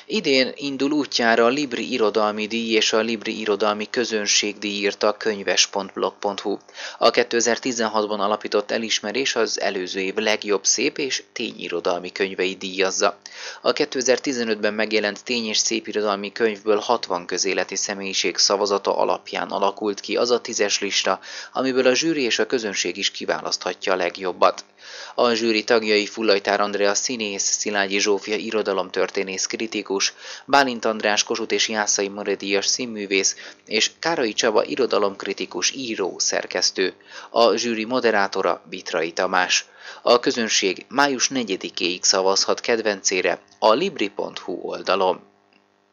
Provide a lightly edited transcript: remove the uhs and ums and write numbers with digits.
Idén indul útjára a Libri Irodalmi Díj és a Libri Irodalmi Közönségdíj, írta a könyves.blog.hu. A 2016-ban alapított elismerés az előző év legjobb szép és tényirodalmi könyveit díjazza. A 2015-ben megjelent tény- és szépirodalmi könyvből 60 közéleti személyiség szavazata alapján alakult ki az a 10-es lista, amiből a zsűri és a közönség is kiválaszthatja a legjobbat. A zsűri tagjai Fullajtár Andrea színész, Szilágyi Zsófia irodalomtörténész kritikus, Bálint András Kossuth és Jászai Imre díjas színművész és Károly Csaba irodalomkritikus író, szerkesztő. A zsűri moderátora Vitrai Tamás. A közönség május 4-éig szavazhat kedvencére a libri.hu oldalon.